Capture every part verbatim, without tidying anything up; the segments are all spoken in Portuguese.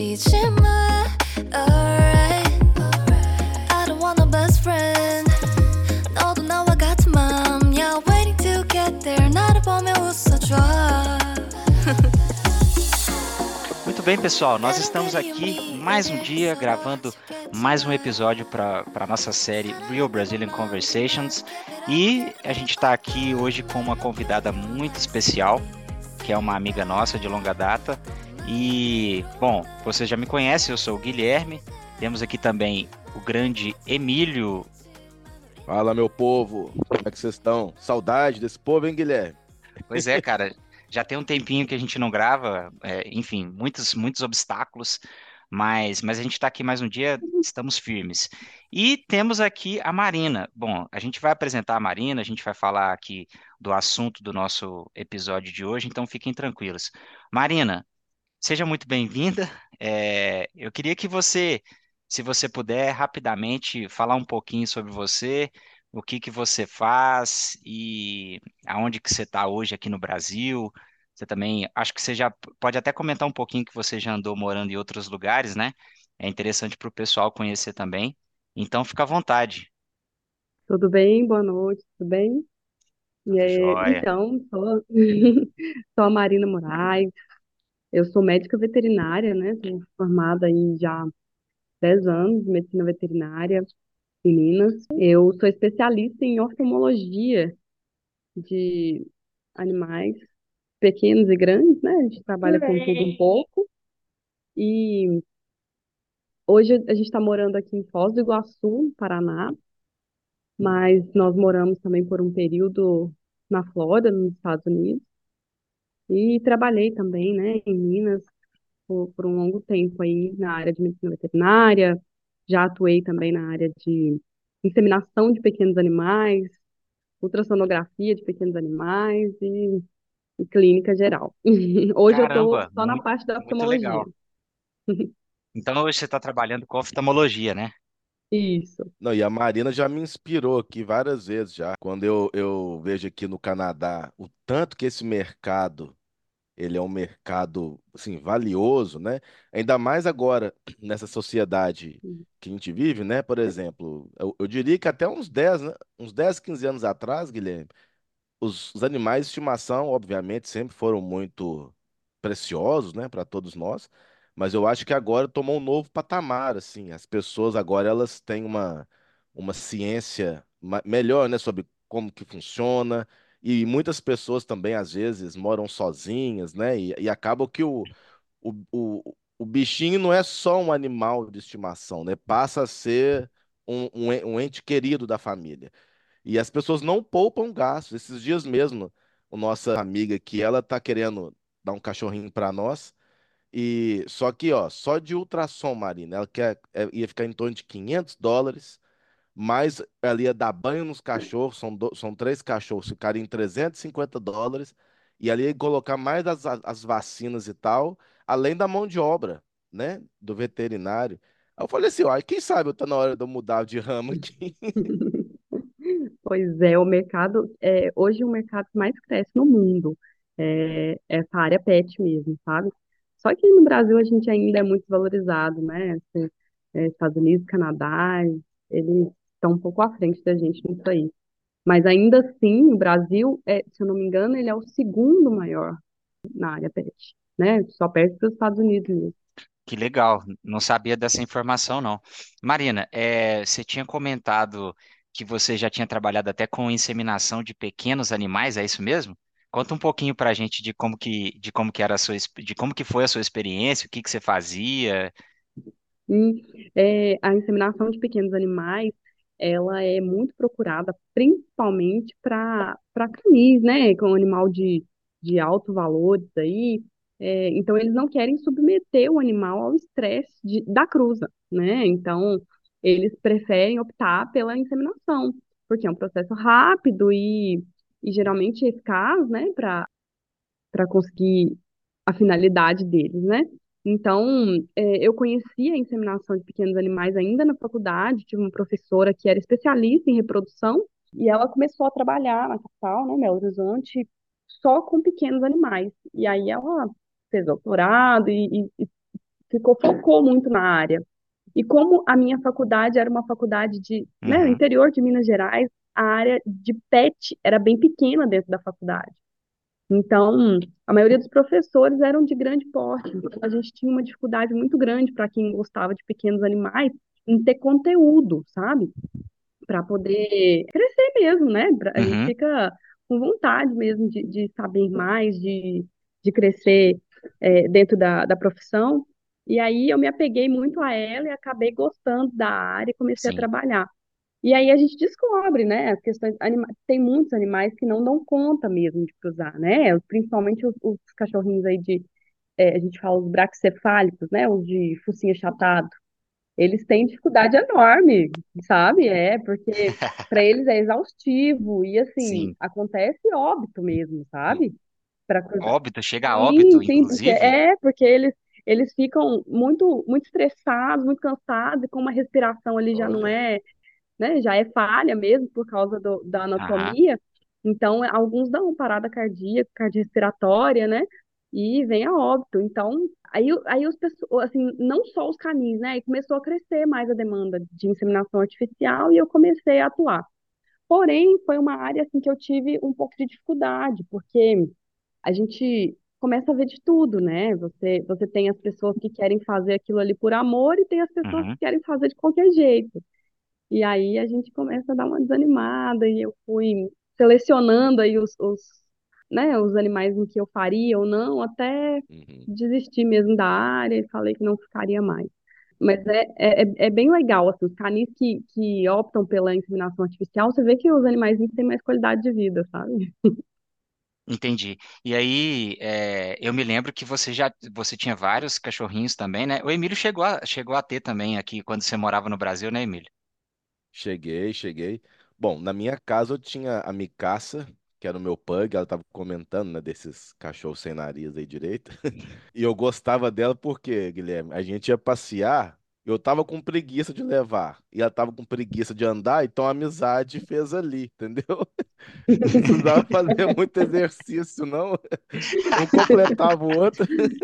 잊지 마. Alright. I don't want a best friend. 너도 나와 같은 맘이야. Waiting to get there. 나를 보며 웃어줘. Muito bem, pessoal, nós estamos aqui mais um dia gravando mais um episódio para a nossa série Real Brazilian Conversations e a gente está aqui hoje com uma convidada muito especial, que é uma amiga nossa de longa data. E, bom, você já me conhece, eu sou o Guilherme, temos aqui também o grande Emílio. Fala, meu povo, como é que vocês estão? Saudade desse povo, hein, Guilherme? Pois é, cara, já tem um tempinho que a gente não grava, é, enfim, muitos, muitos obstáculos, mas, mas a gente está aqui mais um dia, estamos firmes. E temos aqui a Marina. Bom, a gente vai apresentar a Marina, a gente vai falar aqui do assunto do nosso episódio de hoje, então fiquem tranquilos. Marina, seja muito bem-vinda. É, eu queria que você, se você puder, rapidamente falar um pouquinho sobre você, o que que você faz e aonde que você está hoje aqui no Brasil. Você também, acho que você já pode até comentar um pouquinho que você já andou morando em outros lugares, né? É interessante para o pessoal conhecer também. Então, fica à vontade. Tudo bem? Boa noite, tudo bem? E, Tudo é, jóia. então, sou, sou a Marina Moraes, eu sou médica veterinária, né? Sou formada aí já há dez anos em medicina veterinária em Minas. Eu sou especialista em oftalmologia de animais pequenos e grandes, né? A gente trabalha com tudo um pouco. E hoje a gente está morando aqui em Foz do Iguaçu, Paraná, mas nós moramos também por um período na Flórida, nos Estados Unidos. E trabalhei também, né, em Minas por, por um longo tempo aí na área de medicina veterinária. Já atuei também na área de inseminação de pequenos animais, ultrassonografia de pequenos animais e, e clínica geral. Hoje eu estou Caramba, só na muito, parte da muito oftalmologia. legal. Então, hoje você está trabalhando com oftalmologia, né? Isso. Não, e a Marina já me inspirou aqui várias vezes já. Quando eu, eu vejo aqui no Canadá o tanto que esse mercado, ele é um mercado, assim, valioso, né? Ainda mais agora, nessa sociedade que a gente vive, né? Por exemplo, eu, eu diria que até uns dez, né? Uns dez, quinze anos atrás, Guilherme, os, os animais de estimação, obviamente, sempre foram muito preciosos, né, para todos nós, mas eu acho que agora tomou um novo patamar, assim. As pessoas agora elas têm uma, uma ciência ma- melhor, né, sobre como que funciona, e muitas pessoas também, às vezes, moram sozinhas, né, e, e acaba que o, o, o, o bichinho não é só um animal de estimação, né, passa a ser um, um en- um ente querido da família. E as pessoas não poupam gastos. Esses dias mesmo, a nossa amiga aqui, ela tá querendo dar um cachorrinho para nós. E só que, ó, só de ultrassom, Marina, ela quer, é, ia ficar em torno de quinhentos dólares, mas ela ia dar banho nos cachorros, são, do- são três cachorros, ficaria em trezentos e cinquenta dólares, e ali ia colocar mais as, as vacinas e tal, além da mão de obra, né, do veterinário. Aí eu falei assim, ó, quem sabe eu tô na hora de eu mudar de ramo aqui. Pois é, o mercado, é, hoje o mercado que mais cresce no mundo é essa área pet mesmo, sabe? Só que no Brasil a gente ainda é muito valorizado, né? Assim, é, Estados Unidos, Canadá, eles estão um pouco à frente da gente nisso aí. Mas ainda assim, o Brasil, é, se eu não me engano, ele é o segundo maior na área pet, né? Só perto dos Estados Unidos mesmo. Que legal, não sabia dessa informação, não. Marina, é, você tinha comentado que você já tinha trabalhado até com inseminação de pequenos animais, é isso mesmo? Conta um pouquinho para a gente de como que, de como que era a sua, exp- de como que foi a sua experiência, o que que você fazia. E é, a inseminação de pequenos animais, ela é muito procurada, principalmente para para canis, né, que é um animal de, de alto valores aí. É, então, eles não querem submeter o animal ao estresse de- da cruza, né? Então, eles preferem optar pela inseminação, porque é um processo rápido e, e geralmente eficaz, né, para para conseguir a finalidade deles, né? Então, é, eu conhecia a inseminação de pequenos animais ainda na faculdade, tive uma professora que era especialista em reprodução, e ela começou a trabalhar na capital, né, Belo Horizonte, só com pequenos animais. E aí ela fez doutorado e, e- e ficou, focou muito na área. E como a minha faculdade era uma faculdade de, né, no Uhum, interior de Minas Gerais, a área de pet era bem pequena dentro da faculdade. Então, a maioria dos professores eram de grande porte. Então, a gente tinha uma dificuldade muito grande para quem gostava de pequenos animais em ter conteúdo, sabe? Para poder crescer mesmo, né? Pra- A gente uhum, fica com vontade mesmo de, de saber mais, de, de crescer é, dentro da, da profissão. E aí eu me apeguei muito a ela e acabei gostando da área e comecei a sim. trabalhar. E aí a gente descobre, né, as questões, anima- tem muitos animais que não dão conta mesmo de cruzar, né, principalmente os, os cachorrinhos aí de, é, a gente fala os braquicefálicos, né, os de focinho achatado, eles têm dificuldade enorme, sabe, é, porque para eles é exaustivo e, assim, Sim. acontece óbito mesmo, sabe, para cruzar. Óbito, chega a Sim, óbito, sim, porque inclusive. é, porque eles, eles ficam muito, muito estressados, muito cansados, e como a respiração ali já não Olha. é, né, já é falha mesmo por causa do- da Aham, anatomia. Então, alguns dão parada cardíaca, cardiorrespiratória, né? E vem a óbito. Então, aí, aí os pessoas, assim, não só os canis, né? Aí começou a crescer mais a demanda de inseminação artificial e eu comecei a atuar. Porém, foi uma área assim que eu tive um pouco de dificuldade, porque a gente começa a ver de tudo, né? Você, você tem as pessoas que querem fazer aquilo ali por amor e tem as pessoas que uhum. querem fazer de qualquer jeito. E aí a gente começa a dar uma desanimada e eu fui selecionando aí os, os, né, os animais em que eu faria ou não, até Uhum. desistir mesmo da área e falei que não ficaria mais. Mas é, é, é é bem legal, assim, os canis que, que optam pela inseminação artificial, você vê que os animais têm mais qualidade de vida, sabe? Entendi. E aí, é, eu me lembro que você já você tinha vários cachorrinhos também, né? O Emílio chegou a, chegou a ter também aqui quando você morava no Brasil, né, Emílio? Cheguei, cheguei. Bom, na minha casa eu tinha a Micassa, que era o meu pug, ela tava comentando, né, desses cachorros sem nariz aí direito. E eu gostava dela porque, Guilherme, a gente ia passear, eu tava com preguiça de levar, e ela tava com preguiça de andar, então a amizade fez ali, entendeu? Não precisava fazer muito exercício, não. Um completava o outro.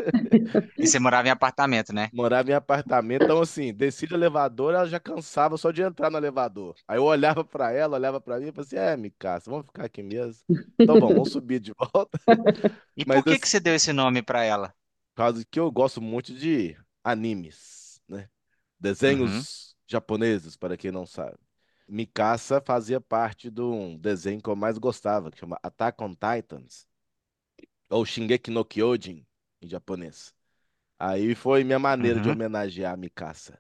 E você morava em apartamento, né? Morava em apartamento, então assim, descia do elevador, ela já cansava só de entrar no elevador. Aí eu olhava pra ela, olhava pra mim e falei assim: é, Micassa, vamos ficar aqui mesmo. Então bom, vamos subir de volta. E Mas por que que assim, você deu esse nome para ela? por causa que eu gosto muito de animes, né? Uhum, Desenhos japoneses, para quem não sabe. Mikasa fazia parte de um desenho que eu mais gostava, que chama Attack on Titans, ou Shingeki no Kyojin, em japonês. Aí foi minha maneira de uhum. homenagear a Mikasa.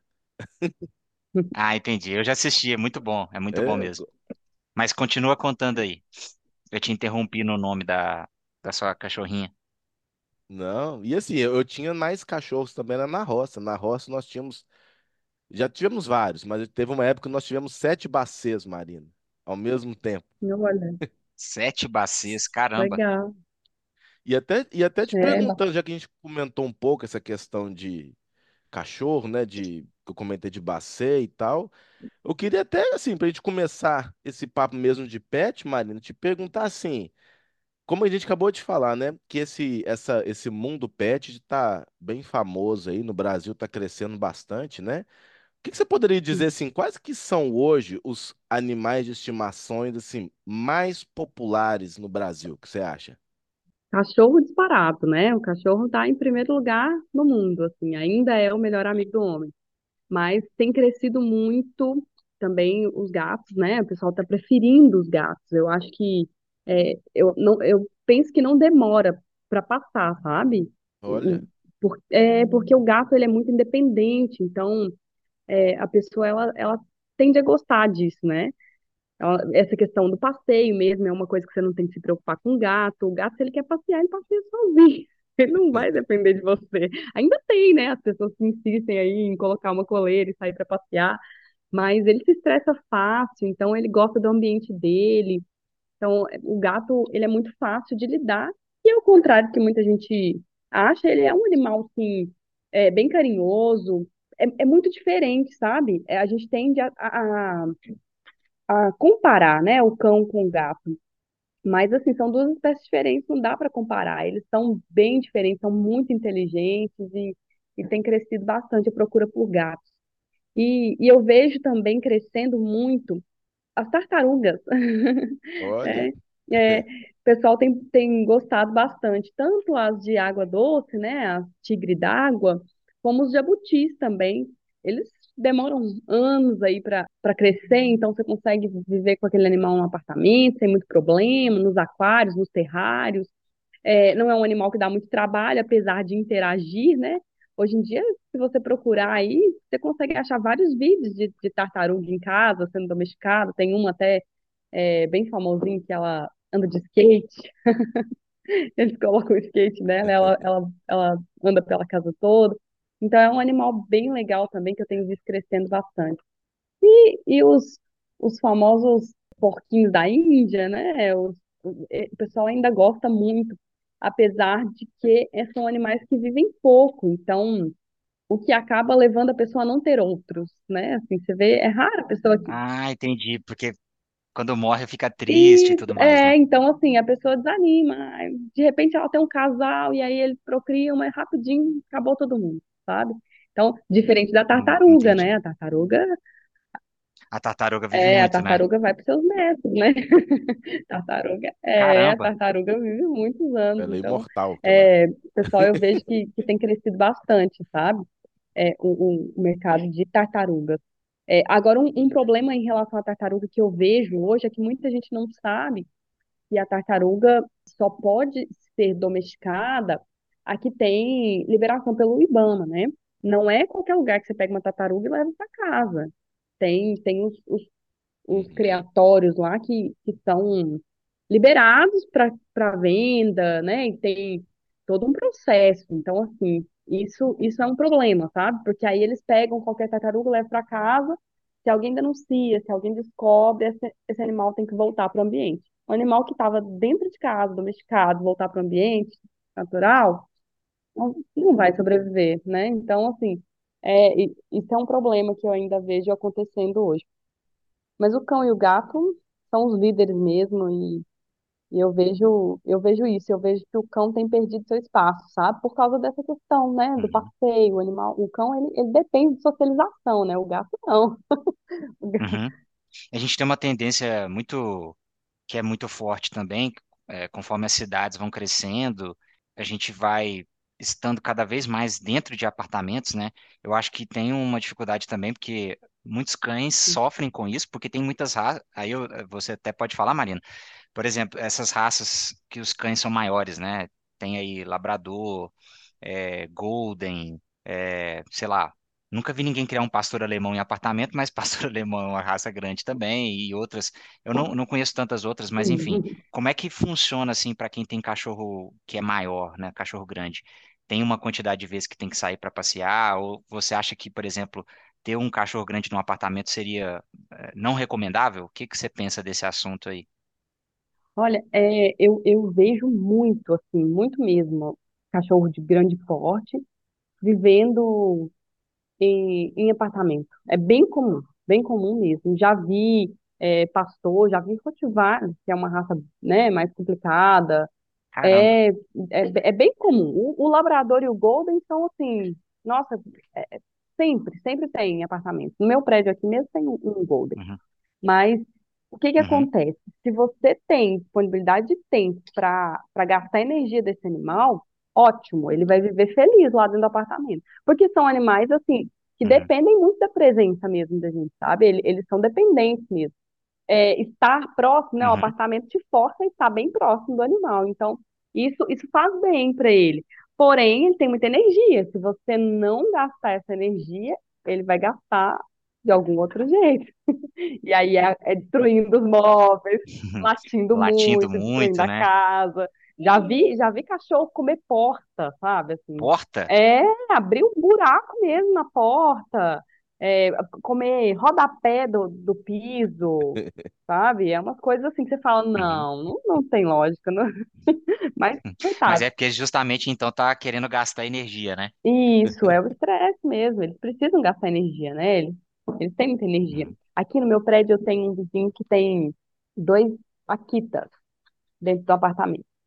Ah, entendi. Eu já assisti, é muito bom, é muito bom É, mesmo. Mas continua contando aí. Eu te interrompi no nome da, da sua cachorrinha. não, e assim, eu, eu tinha mais cachorros também era na roça. Na roça nós tínhamos, já tivemos vários, mas teve uma época que nós tivemos sete bacês, Marina, ao mesmo tempo. Olha, Sete bacias, caramba. legal. E até, e até te É, perguntando, já que a gente comentou um pouco essa questão de cachorro, né, de, que eu comentei de bacê e tal, eu queria até, assim, pra gente começar esse papo mesmo de pet, Marina, te perguntar assim, como a gente acabou de falar, né? Que esse, essa, esse mundo pet está bem famoso aí no Brasil, está crescendo bastante, né? O que que você poderia dizer assim? Quais que são hoje os animais de estimações assim mais populares no Brasil? O que você acha? cachorro disparado, né? O cachorro está em primeiro lugar no mundo, assim, ainda é o melhor amigo do homem. Mas tem crescido muito também os gatos, né? O pessoal está preferindo os gatos. Eu acho que é, eu, não, eu penso que não demora para passar, sabe? O- Olha, o- por- é porque o gato ele é muito independente, então é, a pessoa ela, ela tende a gostar disso, né? Ela- Essa questão do passeio mesmo é uma coisa que você não tem que se preocupar com o gato. O gato, se ele quer passear, ele passeia sozinho. Ele não vai depender de você. Ainda tem, né? As pessoas que insistem aí em colocar uma coleira e sair para passear, mas ele se estressa fácil, então ele gosta do ambiente dele. Então, o gato, ele é muito fácil de lidar. E ao contrário do que muita gente acha, ele é um animal, assim, é, bem carinhoso. É, é muito diferente, sabe? É, a gente tende a, a, a comparar, né, o cão com o gato. Mas, assim, são duas espécies diferentes, não dá para comparar. Eles são bem diferentes, são muito inteligentes e tem crescido bastante a procura por gatos. E, e eu vejo também crescendo muito as tartarugas. Olha. É, é, o pessoal tem, tem gostado bastante, tanto as de água doce, né, as tigre d'água, como os jabutis também. Eles demoram anos aí para para crescer, então você consegue viver com aquele animal num apartamento sem muito problema, nos aquários, nos terrários. É, não é um animal que dá muito trabalho, apesar de interagir, né? Hoje em dia, se você procurar aí, você consegue achar vários vídeos de, de tartaruga em casa, sendo domesticada. Tem uma até é, bem famosinha que ela anda de skate. Eles colocam o skate nela, ela, ela, ela anda pela casa toda. Então é um animal bem legal também, que eu tenho visto crescendo bastante. E, e os, os famosos porquinhos da Índia, né? Os- o eh, o pessoal ainda gosta muito, apesar de que eh, são animais que vivem pouco, então o que acaba levando a pessoa a não ter outros, né? Assim, você vê, é raro a pessoa que. Ah, entendi, porque quando morre fica triste e E, tudo mais, né? é, então, assim, a pessoa desanima. Aí, de repente ela tem um casal e aí eles procriam, mas rapidinho acabou todo mundo, sabe? Então, diferente da Hum, tartaruga, né? entendi. A tartaruga, A tartaruga vive é, a muito, né? tartaruga vai para seus netos, né? Tartaruga, é, a Caramba. tartaruga vive muitos anos, Ela é então, imortal, aquela. é, pessoal, eu vejo que, que tem crescido bastante, sabe? É, o, o, o mercado de tartarugas. É, agora, um, um problema em relação à tartaruga que eu vejo hoje é que muita gente não sabe que a tartaruga só pode ser domesticada aqui tem liberação pelo IBAMA, né? Não é qualquer lugar que você pega uma tartaruga e leva para casa. Tem, tem os, os os Uhum. criatórios lá que, que são liberados para para venda, né? E tem todo um processo. Então, assim, isso, isso é um problema, sabe? Porque aí eles pegam qualquer tartaruga, levam para casa. Se alguém denuncia, se alguém descobre, esse, esse animal tem que voltar para o ambiente. O animal que estava dentro de casa, domesticado, voltar para o ambiente natural, não, não vai sobreviver, né? Então, assim, é, e- isso é um problema que eu ainda vejo acontecendo hoje. Mas o cão e o gato são os líderes mesmo, e, e eu vejo, eu vejo isso, eu vejo que o cão tem perdido seu espaço, sabe? Por causa dessa questão, né, do Uhum, passeio, o animal, o cão, ele, ele depende de socialização, né? O gato não. O ga- uhum. A gente tem uma tendência muito que é muito forte também, é, conforme as cidades vão crescendo, a gente vai estando cada vez mais dentro de apartamentos, né? Eu acho que tem uma dificuldade também, porque muitos cães sofrem com isso, porque tem muitas raças. Aí eu- você até pode falar, Marina. Por exemplo, essas raças que os cães são maiores, né? Tem aí Labrador, é, Golden, é, sei lá. Nunca vi ninguém criar um pastor alemão em apartamento, mas pastor alemão é uma raça grande também, e outras. Eu não, não conheço tantas outras, mas enfim. Como é que funciona assim para quem tem cachorro que é maior, né? Cachorro grande? Tem uma quantidade de vezes que tem que sair para passear? Ou você acha que, por exemplo, ter um cachorro grande num apartamento seria, eh, não recomendável? O que que você pensa desse assunto aí? Olha, é, eu, eu vejo muito, assim, muito mesmo, cachorro de grande porte vivendo em, em apartamento. É bem comum, bem comum mesmo. Já vi é, pastor, já vi Rottweiler, que é uma raça, né, mais complicada. Caramba. É, é, é bem comum. O, o Labrador e o Golden são assim, nossa, é- é- sempre, sempre tem apartamento. No meu prédio aqui mesmo tem um, um Golden. Uhum, Mas o que que uhum, acontece? Se você tem disponibilidade de tempo para para gastar a energia desse animal, ótimo, ele vai viver feliz lá dentro do apartamento. Porque são animais, assim, que uhum, dependem muito da presença mesmo da gente, sabe? Ele- Eles, são dependentes mesmo. É, estar próximo, né? O uhum, apartamento te força a estar bem próximo do animal. Então, isso, isso faz bem para ele. Porém, ele tem muita energia. Se você não gastar essa energia, ele vai gastar de algum outro jeito. E aí é, é destruindo os móveis, uhum. latindo Latindo muito, destruindo muito, a né? casa. Já vi, já vi cachorro comer porta, sabe? Assim, Porta? é, abrir um buraco mesmo na porta, é, comer rodapé do, do piso, sabe? É umas coisas assim que você fala, Uhum. não, não, não tem lógica, não. Mas, Mas coitado, é porque justamente então tá querendo gastar energia, né? isso é o estresse mesmo. Eles precisam gastar energia, né? Eles, eles têm muita energia. Uhum. Aqui no meu prédio eu tenho um vizinho que tem dois Akitas dentro do apartamento.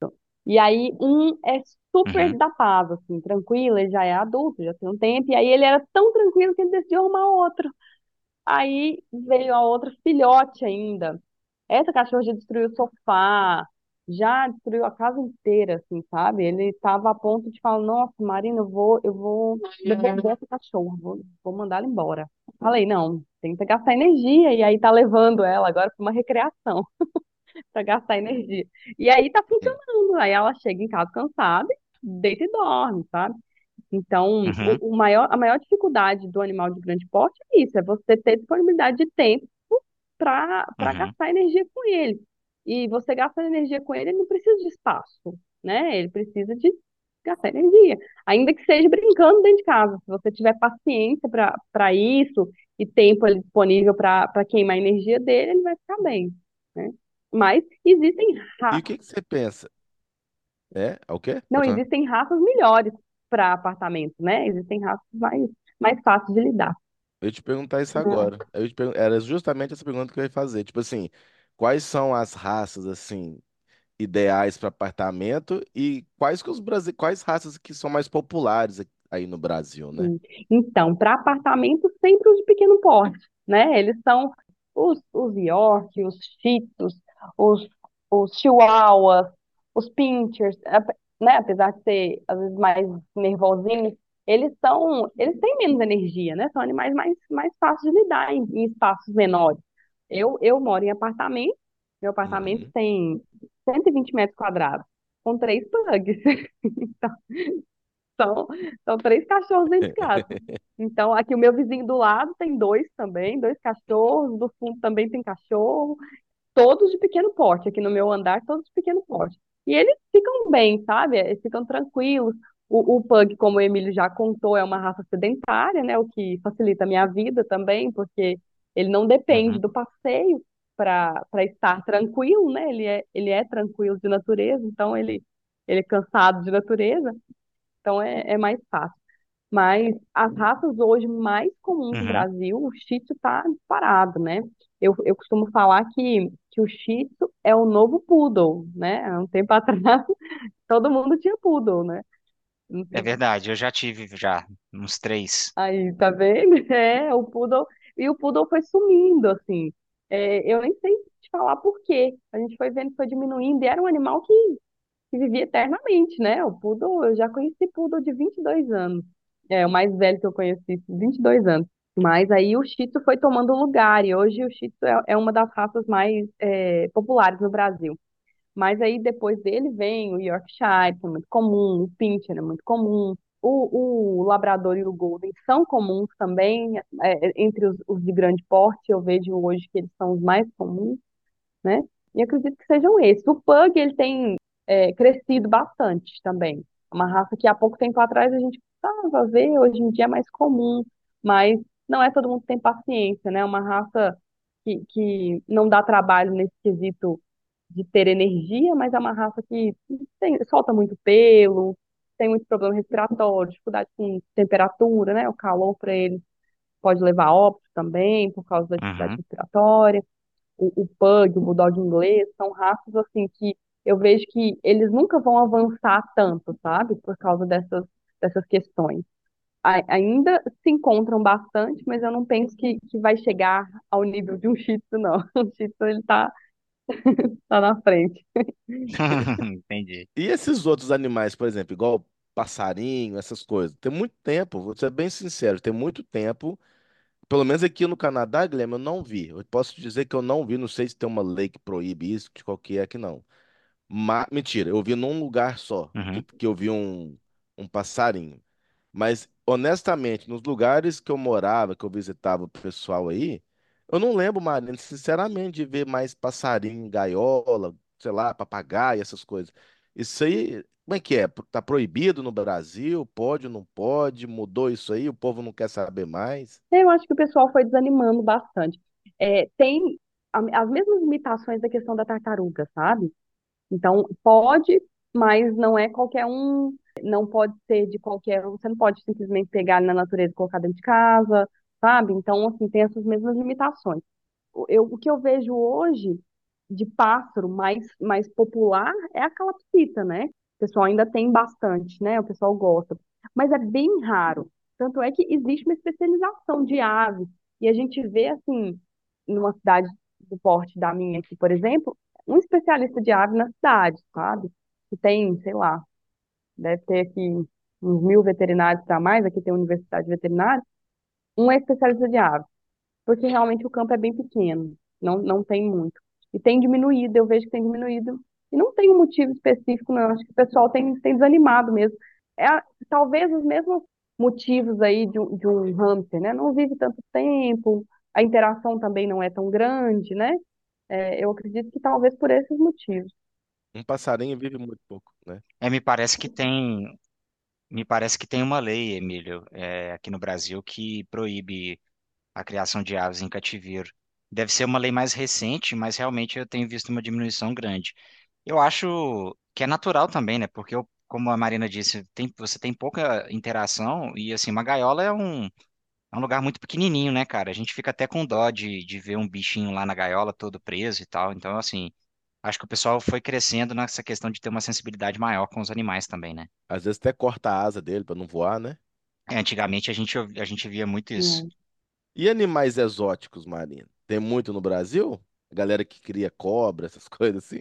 E aí um é super Uhum. da paz, assim, tranquilo, ele já é adulto, já tem um tempo, e aí ele era tão tranquilo que ele decidiu arrumar outro. Aí veio a outra filhote ainda. Essa cachorra já destruiu o sofá, já destruiu a casa inteira, assim, sabe? Ele estava a ponto de falar, nossa, Marina, eu vou, eu vou devolver essa cachorra, vou, vou mandar ela embora. Falei, não, tem que gastar energia, e aí tá levando ela agora para uma recreação, para gastar energia. E aí tá Hum. funcionando. Aí ela chega em casa cansada, deita e dorme, sabe? Então, Uhum. o, o maior, a maior dificuldade do animal de grande porte é isso, é você ter disponibilidade de tempo para para Uhum. gastar energia com ele. E você gasta energia com ele, ele não precisa de espaço, né? Ele precisa de gastar energia, ainda que seja brincando dentro de casa. Se você tiver paciência para para isso e tempo ali disponível para para queimar a energia dele, ele vai ficar bem, né? Mas existem E ra... o que que você pensa? É? É o quê? não, Pode falar. existem raças melhores para apartamento, né? Existem raças mais mais fáceis de lidar. Eu ia te perguntar isso agora. Eu ia te pergun- Era justamente essa pergunta que eu ia fazer. Tipo assim, quais são as raças assim ideais para apartamento e quais que os Brasi... quais raças que são mais populares aqui- aí no Brasil, né? Sim. Então, para apartamentos, sempre os de pequeno porte, né? Eles são os, os York, os Shih Tzus, os, os Chihuahuas, os Pinschers, ap- né? Apesar de ser, às vezes, mais nervosinhos, eles são, eles têm menos energia, né? São animais mais, mais fáceis de lidar em, em espaços menores. Eu, eu moro em apartamento, meu apartamento Uhum. tem cento e vinte metros quadrados, com três pugs. São, são três cachorros dentro de casa. Então, aqui o meu vizinho do lado tem dois também, dois cachorros, do fundo também tem cachorro, todos de pequeno porte, aqui no meu andar, todos de pequeno porte. E eles ficam bem, sabe? Eles ficam tranquilos. O, o Pug, como o Emílio já contou, é uma raça sedentária, né? O que facilita a minha vida também, porque ele não depende Uhum. do passeio para para estar tranquilo, né? Ele é, ele é tranquilo de natureza, então ele, ele é cansado de natureza. Então é, é mais fácil. Mas as raças hoje mais comuns no Uhum. Brasil, o Shih Tzu está disparado, né? Eu, eu costumo falar que, que o Shih Tzu é o novo Poodle, né? Há um tempo atrás, todo mundo tinha Poodle, né? Não É sei. verdade, eu já tive já uns três. Aí, tá vendo? É, o Poodle. E o Poodle foi sumindo, assim. É, eu nem sei te falar por quê. A gente foi vendo que foi diminuindo e era um animal que, que vivia eternamente, né? O Poodle, eu já conheci Poodle de vinte e dois anos. É, o mais velho que eu conheci, vinte e dois anos. Mas aí o Shih Tzu foi tomando lugar e hoje o Shih Tzu é, é uma das raças mais é, populares no Brasil. Mas aí depois dele vem o Yorkshire, que é muito comum, o Pinscher é muito comum, o, o Labrador e o Golden são comuns também, é, entre os, os de grande porte, eu vejo hoje que eles são os mais comuns, né? E acredito que sejam esses. O Pug, ele tem é, crescido bastante também. É uma raça que há pouco tempo atrás a gente costumava ver, hoje em dia é mais comum, mas não é todo mundo que tem paciência, né? É uma raça que, que não dá trabalho nesse quesito de ter energia, mas é uma raça que tem- solta muito pelo, tem muito problema respiratório, dificuldade com temperatura, né? O calor para ele pode levar a óbito também, por causa da dificuldade Uhum. respiratória. O, o Pug, o Bulldog inglês, são raças assim que eu vejo que eles nunca vão avançar tanto, sabe? Por causa dessas, dessas questões. A- ainda se encontram bastante, mas eu não penso que, que vai chegar ao nível de um Shih Tzu, não. O Shih Tzu, ele tá, tá na frente. Entendi. E esses outros animais, por exemplo, igual passarinho, essas coisas. Tem muito tempo, vou ser bem sincero, tem muito tempo. Pelo menos aqui no Canadá, Guilherme, eu não vi. Eu posso dizer que eu não vi, não sei se tem uma lei que proíbe isso, de qual que é que não. Mas, mentira, eu vi num lugar só, que, Uhum. que eu vi um, um passarinho. Mas, honestamente, nos lugares que eu morava, que eu visitava o pessoal aí, eu não lembro, Marina, sinceramente, de ver mais passarinho em gaiola, sei lá, papagaio, essas coisas. Isso aí, como é que é? Tá proibido no Brasil? Pode ou não pode? Mudou isso aí? O povo não quer saber mais? Eu acho que o pessoal foi desanimando bastante. É, tem a- as mesmas limitações da questão da tartaruga, sabe? Então, pode, mas não é qualquer um, não pode ser de qualquer um, você não pode simplesmente pegar ele na natureza e colocar dentro de casa, sabe? Então, assim, tem essas mesmas limitações. O- Eu, o que eu vejo hoje de pássaro mais, mais popular é a calopsita, né? O pessoal ainda tem bastante, né? O pessoal gosta. Mas é bem raro. Tanto é que existe uma especialização de aves. E a gente vê, assim, numa cidade do porte da minha aqui, por exemplo, um especialista de ave na cidade, sabe? Que tem, sei lá, deve ter aqui uns mil veterinários para mais, aqui tem a universidade veterinária, um é especialista de ave, porque realmente o campo é bem pequeno, não, não tem muito. E tem diminuído, eu vejo que tem diminuído, e não tem um motivo específico, não, acho que o pessoal tem, tem desanimado mesmo. É, a- talvez os mesmos motivos aí de, um- de um hamster, né? Não vive tanto tempo, a interação também não é tão grande, né? É, eu acredito que talvez por esses motivos. Um passarinho vive muito pouco, né? É, me parece que tem, me parece que tem uma lei, Emílio, é, aqui no Brasil que proíbe a criação de aves em cativeiro. Deve ser uma lei mais recente, mas realmente eu tenho visto uma diminuição grande. Eu acho que é natural também, né? Porque, eu- como a Marina disse, tem- você tem pouca interação e, assim, uma gaiola é um, é um lugar muito pequenininho, né, cara? A gente fica até com dó de, de ver um bichinho lá na gaiola todo preso e tal. Então, assim, acho que o pessoal foi crescendo nessa questão de ter uma sensibilidade maior com os animais também, né? Às vezes até corta a asa dele para não voar, né? É, antigamente a gente, ouvi- a gente via muito isso. Né? E animais exóticos, Marina? Tem muito no Brasil? Galera que cria cobra, essas coisas assim.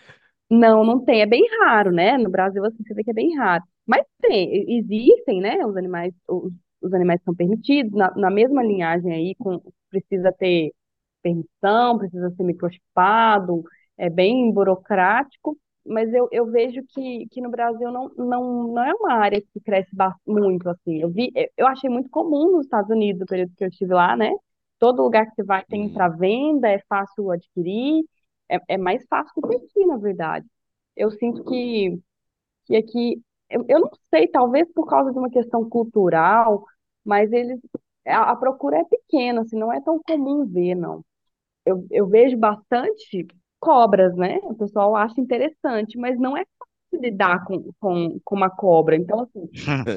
Não, não tem. É bem raro, né? No Brasil, assim, você vê que é bem raro. Mas tem, e- existem, né? Os animais, os, os animais são permitidos, na, na mesma linhagem aí, com, precisa ter permissão, precisa ser microchipado, é bem burocrático, mas eu, eu vejo que, que no Brasil não, não, não é uma área que cresce bas- muito, assim. Eu vi, eu achei muito comum nos Estados Unidos, no período que eu estive lá, né? Todo lugar que você vai tem para Uhum. venda, é fácil adquirir, é, é mais fácil do que aqui, na verdade. Eu sinto que, que aqui, eu, eu não sei, talvez por causa de uma questão cultural, mas eles, a, a procura é pequena, assim, não é tão comum ver, não. Eu, eu vejo bastante cobras, né? O pessoal acha interessante, mas não é fácil lidar com, com, com uma cobra. Então, assim,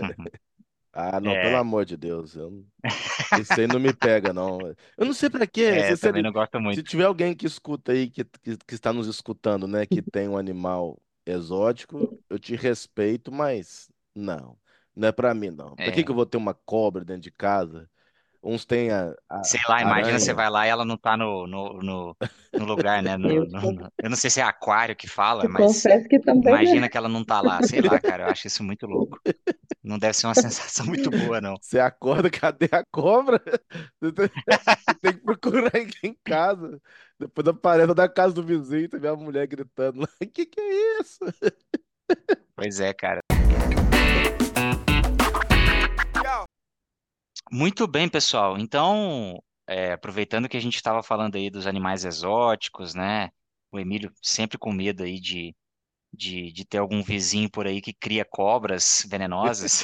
Ah, não, pelo É, amor de Deus. Eu não- Isso aí não me pega, não. Eu não sei pra quê. é, Se, se, também ele- não gosto se muito. tiver alguém que escuta aí, que, que, que está nos escutando, né, que tem um animal exótico, eu te respeito, mas não. Não é pra mim, não. Pra que que É, eu vou ter uma cobra dentro de casa? Uns têm a, a- sei lá, imagina você aranha. vai lá e ela não tá no, no, no, no lugar, né? No, eu te, no- con- no- eu não sei se é aquário que fala, te mas confesso que também não imagina é. que ela não tá lá. Sei lá, cara, eu acho isso muito louco. Não deve ser uma sensação muito boa, não. Você acorda, cadê a cobra? Você tem você tem que procurar em em casa. Depois aparece da casa do vizinho, você vê a mulher gritando lá. Que que é isso? Pois é, cara. Muito bem, pessoal. Então, é, aproveitando que a gente estava falando aí dos animais exóticos, né? O Emílio sempre com medo aí de, de, de ter algum vizinho por aí que cria cobras venenosas.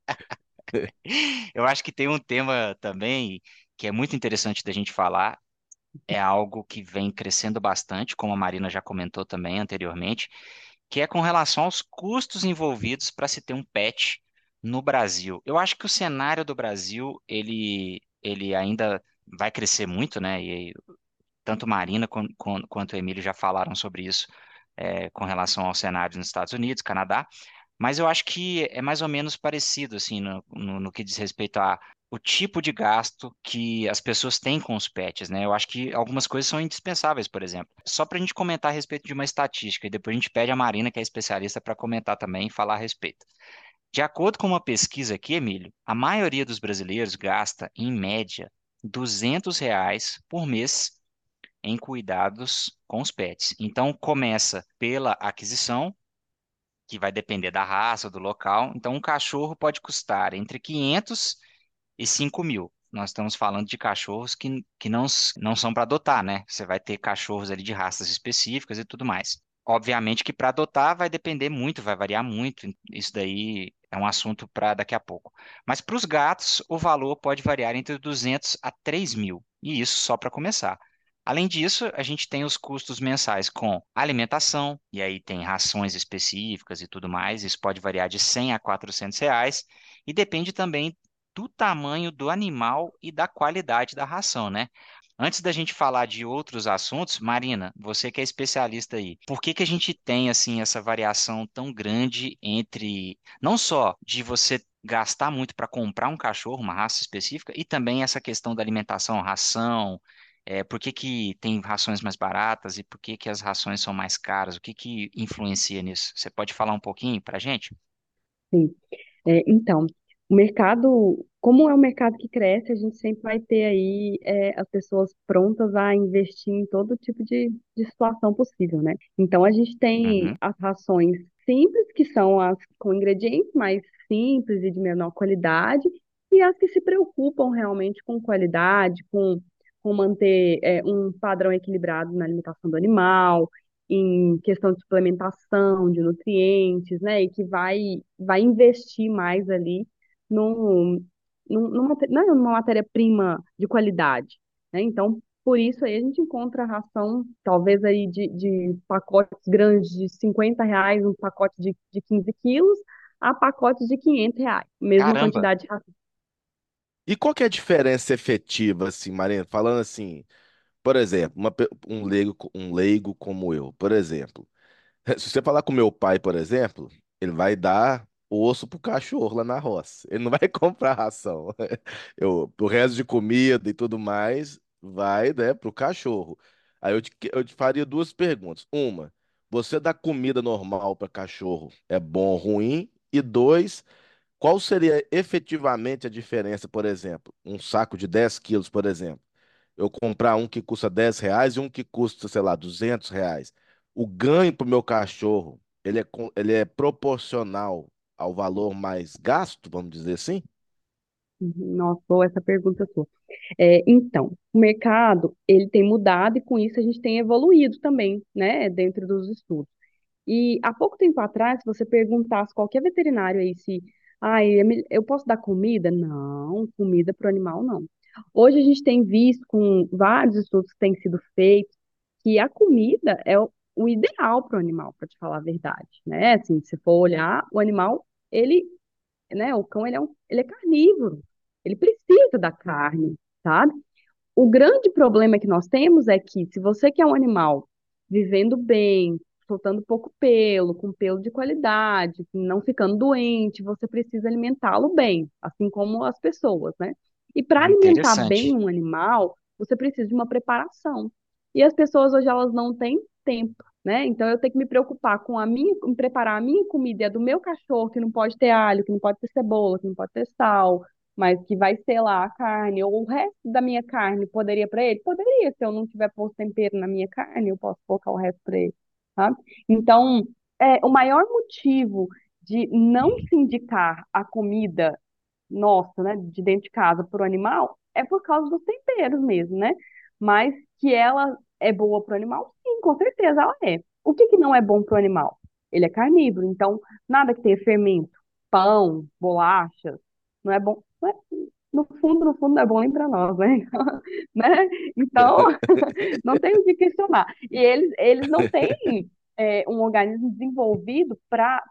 Eu acho que tem um tema também que é muito interessante da gente falar, é algo que vem crescendo bastante, como a Marina já comentou também anteriormente, que é com relação aos custos envolvidos para se ter um pet no Brasil. Eu acho que o cenário do Brasil, ele, ele ainda vai crescer muito, né? E tanto Marina quan- quan- quanto o Emílio já falaram sobre isso, é, com relação ao cenário nos Estados Unidos, Canadá. Mas eu acho que é mais ou menos parecido, assim, no, no, no que diz respeito a o tipo de gasto que as pessoas têm com os pets, né? Eu acho que algumas coisas são indispensáveis, por exemplo. Só para a gente comentar a respeito de uma estatística, e depois a gente pede a Marina, que é especialista, para comentar também e falar a respeito. De acordo com uma pesquisa aqui, Emílio, a maioria dos brasileiros gasta, em média, duzentos reais por mês em cuidados com os pets. Então, começa pela aquisição, que vai depender da raça, do local. Então, um cachorro pode custar entre quinhentos e cinco mil. Nós estamos falando de cachorros que, que não, s- não são para adotar, né? Você vai ter cachorros ali de raças específicas e tudo mais. Obviamente que para adotar vai depender muito, vai variar muito. Isso daí é um assunto para daqui a pouco. Mas para os gatos, o valor pode variar entre duzentos a três mil. E isso só para começar. Além disso, a gente tem os custos mensais com alimentação, e aí tem rações específicas e tudo mais. Isso pode variar de cem a quatrocentos reais. E depende também do tamanho do animal e da qualidade da ração, né? Antes da gente falar de outros assuntos, Marina, você que é especialista aí, por que que a gente tem assim essa variação tão grande entre não só de você gastar muito para comprar um cachorro, uma raça específica, e também essa questão da alimentação, ração, é, por que que tem rações mais baratas e por que que as rações são mais caras? O que que influencia nisso? Você pode falar um pouquinho para a gente? Sim. É, então, o mercado, como é um mercado que cresce, a gente sempre vai ter aí é, as pessoas prontas a investir em todo tipo de, de situação possível, né? Então, a gente tem Uhum. as rações simples, que são as com ingredientes mais simples e de menor qualidade, e as que se preocupam realmente com qualidade, com, com manter é, um padrão equilibrado na alimentação do animal, em questão de suplementação de nutrientes, né? E que vai, vai investir mais ali num, num, numa, não, numa matéria-prima de qualidade, né? Então, por isso aí a gente encontra a ração, talvez aí de, de pacotes grandes de cinquenta reais, um pacote de, de quinze quilos, a pacotes de quinhentos reais, mesma Caramba, quantidade de ração. E qual que é a diferença efetiva, assim, Marina? Falando assim, por exemplo, uma pe- um leigo, co- um leigo como eu, por exemplo. Se você falar com meu pai, por exemplo, ele vai dar osso pro cachorro lá na roça. Ele não vai comprar ração. Eu, o resto de comida e tudo mais vai, né, pro cachorro. Aí eu te, eu te faria duas perguntas. Uma, você dá comida normal para cachorro é bom ou ruim? E dois, qual seria efetivamente a diferença, por exemplo, um saco de dez quilos, por exemplo? Eu comprar um que custa dez reais e um que custa, sei lá, duzentos reais. O ganho para o meu cachorro, ele é, com- ele é proporcional ao valor mais gasto, vamos dizer assim? Uhum. Nossa, boa essa pergunta sua. É, então, o mercado, ele tem mudado e com isso a gente tem evoluído também, né, dentro dos estudos. E há pouco tempo atrás, se você perguntasse qualquer veterinário aí se, ah, eu posso dar comida? Não, comida para o animal não. Hoje a gente tem visto com vários estudos que têm sido feitos que a comida é o, o ideal para o animal, para te falar a verdade, né? Assim, se for olhar, o animal, ele, né, o cão, ele é um, ele é carnívoro. Ele precisa da carne, sabe? O grande problema que nós temos é que, se você quer um animal vivendo bem, soltando pouco pelo, com pelo de qualidade, não ficando doente, você precisa alimentá-lo bem, assim como as pessoas, né? E para alimentar bem interessante. um animal, você precisa de uma preparação. E as pessoas hoje elas não têm tempo, né? Então eu tenho que me preocupar com a minha, em preparar a minha comida e a do meu cachorro, que não pode ter alho, que não pode ter cebola, que não pode ter sal, mas que vai ser lá a carne, ou o resto da minha carne poderia para ele? Poderia, se eu não tiver posto tempero na minha carne, eu posso colocar o resto para ele, sabe? Então, é, o maior motivo de não se indicar a comida nossa, né, de dentro de casa para o animal é por causa dos temperos mesmo, né? Mas que ela é boa para o animal, sim, com certeza ela é. O que que não é bom para o animal? Ele é carnívoro, então nada que tenha fermento, pão, bolachas, não é bom. Não é- no fundo, no fundo, não é bom nem para nós, né? Né? Então, não tem o que questionar. E eles, eles não têm é, um organismo desenvolvido para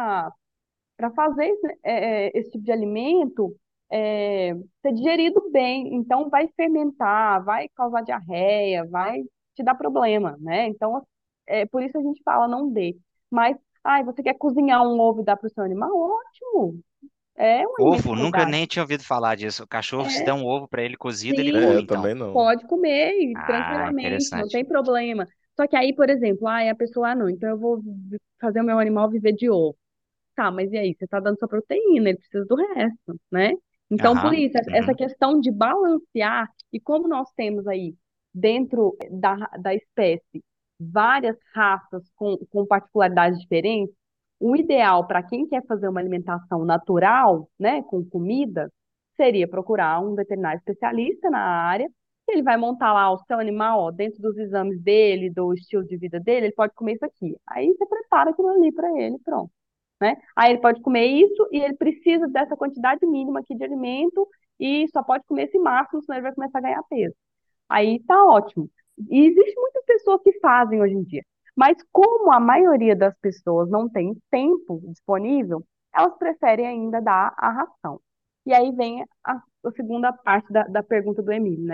para fazer esse, é, é, esse tipo de alimento é, ser digerido bem. Então, vai fermentar, vai causar diarreia, vai te dar problema, né? Então, é, por isso a gente fala não dê. Mas, ai, você quer cozinhar um ovo e dar para o seu animal? Ótimo! É um alimento Ovo, nunca saudável. nem tinha ouvido falar disso. O cachorro, se der É, um ovo para ele cozido, ele É, come, eu sim, então. também não. pode comer e Ah, tranquilamente, não interessante. tem problema. Só que aí, por exemplo, ai, a pessoa, ah, não, então eu vou vi- fazer o meu animal viver de ovo. Tá, mas e aí? Você está dando sua proteína, ele precisa do resto, né? Então, por Aham. isso, essa Uhum. questão de balancear, e como nós temos aí, dentro da, da espécie, várias raças com, com particularidades diferentes, o ideal para quem quer fazer uma alimentação natural, né, com comida, seria procurar um veterinário especialista na área. Ele vai montar lá o seu animal, ó, dentro dos exames dele, do estilo de vida dele, ele pode comer isso aqui. Aí você prepara aquilo ali para ele, pronto, né? Aí ele pode comer isso e ele precisa dessa quantidade mínima aqui de alimento e só pode comer esse máximo, senão ele vai começar a ganhar peso. Aí tá ótimo. E existe muitas pessoas que fazem hoje em dia. Mas como a maioria das pessoas não tem tempo disponível, elas preferem ainda dar a ração. E aí vem a, a segunda parte da, da pergunta do Emílio, né?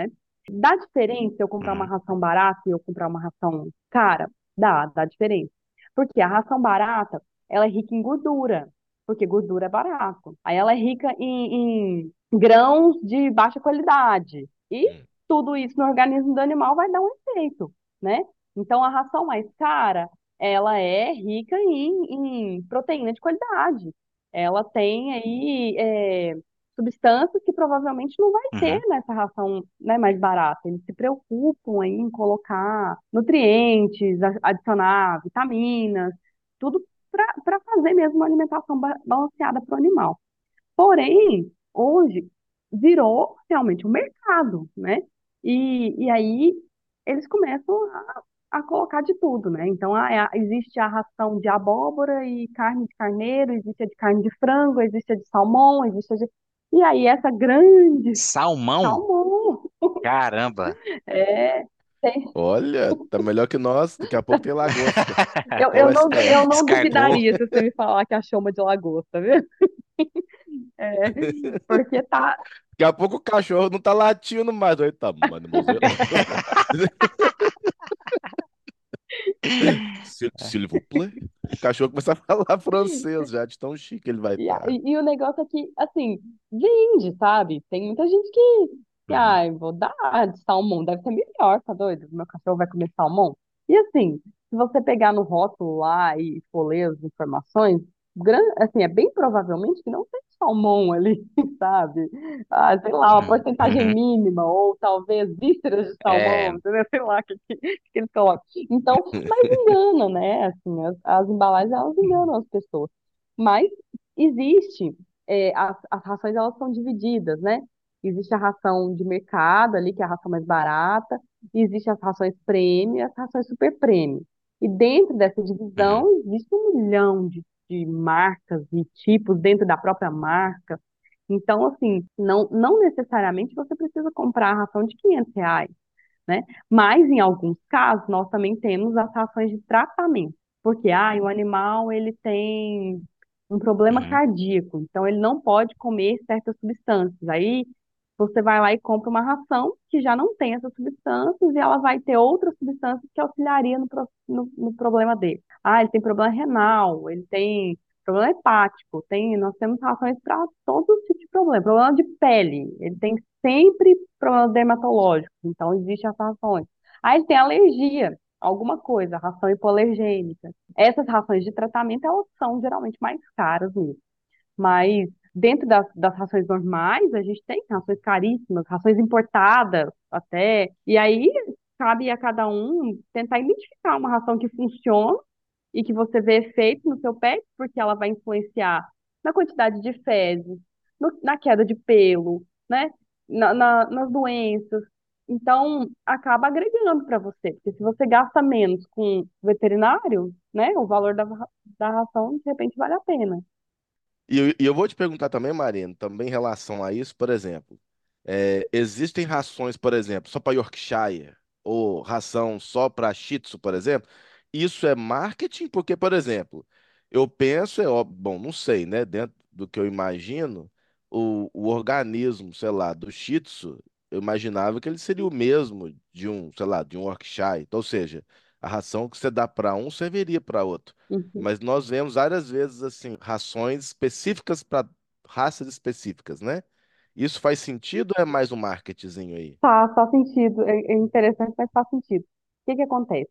Dá diferença eu comprar uma Uhum, ração barata e eu comprar uma ração cara? Dá, dá diferença. Porque a ração barata, ela é rica em gordura, porque gordura é barato. Aí ela é rica em, em grãos de baixa qualidade. E Hum. tudo isso no organismo do animal vai dar um efeito, né? Então a ração mais cara, ela é rica em, em proteína de qualidade. Ela tem aí é, substâncias que provavelmente não vai ter uhum, nessa ração, né, mais barata. Eles se preocupam aí em colocar nutrientes, a- adicionar vitaminas, tudo para fazer mesmo uma alimentação ba- balanceada para o animal. Porém, hoje virou realmente um mercado, né? E, e aí eles começam a, a colocar de tudo, né? Então, ah, é a- existe a ração de abóbora e carne de carneiro, existe a de carne de frango, existe a de salmão, existe a de... E aí essa grande salmão? salmão, Caramba! é, tem- Olha, tá melhor que nós. Daqui a pouco tem lagosta. eu, Qual eu é não, eu essa? não Escargot. duvidaria se você me falar que achou uma de lagosta, viu? É, porque tá, Daqui a pouco o cachorro não tá latindo mais. Eita, mademoiselle. S'il s'il vous plaît. O cachorro começa a falar francês já, de tão chique ele vai E, a- estar. e, e o negócio é que, assim, vende, sabe? Tem muita gente que, que Uhum, ai, vou dar de salmão, deve ser melhor, tá doido? Meu cachorro vai comer salmão. E assim, se você pegar no rótulo lá e for ler as informações, gran- assim, é bem provavelmente que não tem salmão ali, sabe? Ah, sei lá, uma Hum. porcentagem uhum. mínima, ou talvez vísceras de É, salmão, entendeu? Sei lá o que, que, que eles colocam. Então, mas engana, né? Assim, as, as embalagens, elas enganam as pessoas. Mas existe, é, as, as rações elas são divididas, né? Existe a ração de mercado ali, que é a ração mais barata, e existe as rações premium e as rações super premium. E dentro dessa uhum, divisão existe um milhão de, de marcas e tipos dentro da própria marca. Então, assim, não, não necessariamente você precisa comprar a ração de quinhentos reais, né? Mas, em alguns casos, nós também temos as rações de tratamento. Porque, ah, o animal, ele tem um problema uhum. cardíaco, então ele não pode comer certas substâncias. Aí, você vai lá e compra uma ração que já não tem essas substâncias e ela vai ter outras substâncias que auxiliariam no, pro- no, no problema dele. Ah, ele tem problema renal, ele tem problema hepático, tem, nós temos rações para todos os tipos de problema. Problema de pele, ele tem sempre problemas dermatológicos, então existem as rações. Aí ele tem alergia a alguma coisa, ração hipoalergênica. Essas rações de tratamento, elas são geralmente mais caras mesmo. Mas dentro das, das rações normais, a gente tem rações caríssimas, rações importadas até. E aí cabe a cada um tentar identificar uma ração que funciona e que você vê efeito no seu pet, porque ela vai influenciar na quantidade de fezes, no- na queda de pelo, né? Na, na- nas doenças. Então, acaba agregando para você, porque se você gasta menos com veterinário, né, o valor da, ra- da ração, de repente, vale a pena. E eu, e eu vou te perguntar também, Marino, também em relação a isso, por exemplo, é, existem rações, por exemplo, só para Yorkshire, ou ração só para Shih Tzu, por exemplo? Isso é marketing? Porque, por exemplo, eu penso, é óbvio, bom, não sei, né? Dentro do que eu imagino, o, o organismo, sei lá, do Shih Tzu, eu imaginava que ele seria o mesmo de um, sei lá, de um Yorkshire. Então, ou seja, a ração que você dá para um serviria para outro. Uhum. Mas nós vemos várias vezes assim rações específicas para raças específicas, né? Isso faz sentido ou é mais um marketingzinho aí? Faz, faz sentido, é, é interessante, mas faz sentido. O que que acontece?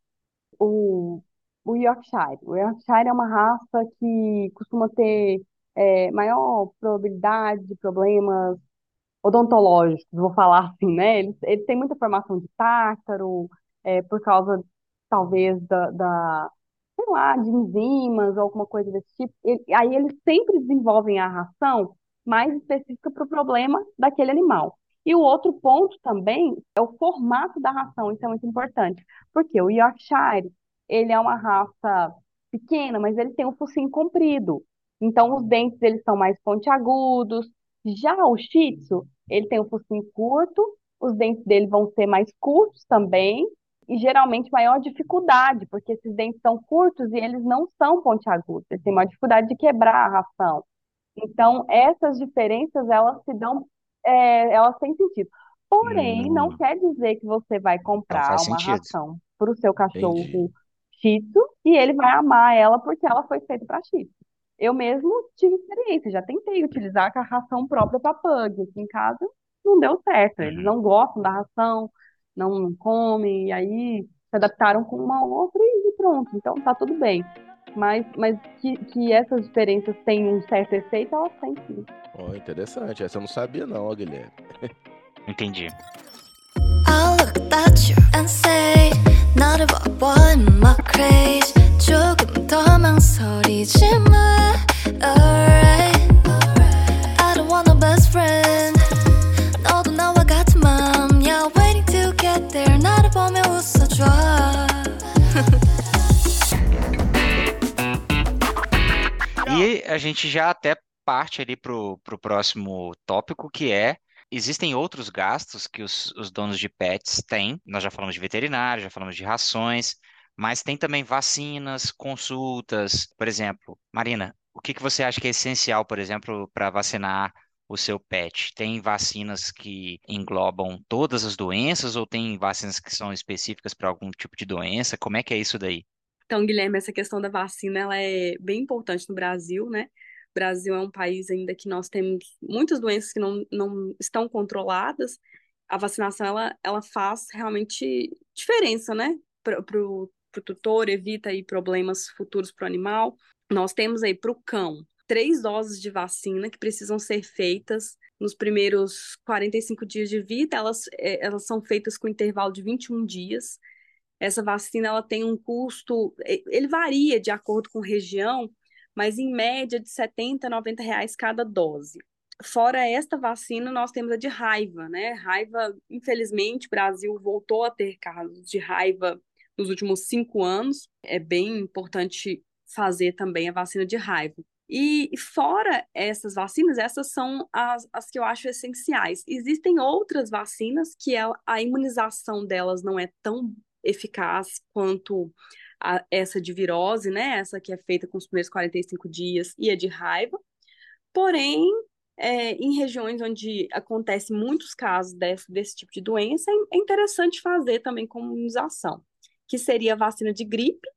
O, o Yorkshire. O Yorkshire é uma raça que costuma ter é, maior probabilidade de problemas odontológicos, vou falar assim, né? Eles, eles têm muita formação de tártaro, é, por causa, talvez, da, da, sei lá, de enzimas ou alguma coisa desse tipo. Ele- aí eles sempre desenvolvem a ração mais específica para o problema daquele animal. E o outro ponto também é o formato da ração, isso é muito importante, porque o Yorkshire, ele é uma raça pequena, mas ele tem um focinho comprido. Então os dentes eles são mais pontiagudos. Já o Shih Tzu, ele tem um focinho curto, os dentes dele vão ser mais curtos também, e geralmente maior dificuldade, porque esses dentes são curtos e eles não são pontiagudos, eles têm maior dificuldade de quebrar a ração. Então, essas diferenças, elas se dão, é, elas têm sentido. Porém, não Hum, quer dizer que você vai então comprar faz uma sentido. ração para o seu Entendi. cachorro Shih Tzu e ele vai amar ela porque ela foi feita para Shih Tzu. Eu mesmo tive experiência, já tentei utilizar a ração própria para pug aqui em casa, não deu certo. Eles Uhum. não gostam da ração, não comem, e aí se adaptaram com uma outra e pronto. Então tá tudo bem. Mas, mas que, que essas diferenças têm um certo efeito, elas têm sim. Ó, interessante. Essa eu não sabia, não, ó, Guilherme. Entendi. I'll look at you and say 나를 봐봐 in my craze 조금 더 망설이지 마 Alright I don't want a best friend 너도 나와 같은 맘이야 Waiting to get there 나를 보며 웃어줘 E a gente já até parte ali pro, pro próximo tópico, que é, existem outros gastos que os, os donos de pets têm. Nós já falamos de veterinário, já falamos de rações, mas tem também vacinas, consultas. Por exemplo, Marina, o que que você acha que é essencial, por exemplo, para vacinar o seu pet? Tem vacinas que englobam todas as doenças ou tem vacinas que são específicas para algum tipo de doença? Como é que é isso daí? Então, Guilherme, essa questão da vacina, ela é bem importante no Brasil, né? O Brasil é um país ainda que nós temos muitas doenças que não, não estão controladas. A vacinação, ela, ela faz realmente diferença, né? Para o tutor, evita aí problemas futuros para o animal. Nós temos aí para o cão três doses de vacina que precisam ser feitas nos primeiros quarenta e cinco dias de vida. Elas, eh, elas são feitas com intervalo de vinte e um dias. Essa vacina ela tem um custo, e- ele varia de acordo com região, mas em média de setenta, noventa reais cada dose. Fora esta vacina, nós temos a de raiva, né? Raiva, infelizmente, o Brasil voltou a ter casos de raiva nos últimos cinco anos. É bem importante fazer também a vacina de raiva. E fora essas vacinas, essas são as, as que eu acho essenciais. Existem outras vacinas que a, a imunização delas não é tão eficaz quanto a, essa de virose, né? Essa que é feita com os primeiros quarenta e cinco dias e a de raiva. Porém, é, em regiões onde acontece muitos casos desse, desse tipo de doença, é é interessante fazer também como imunização, que seria a vacina de gripe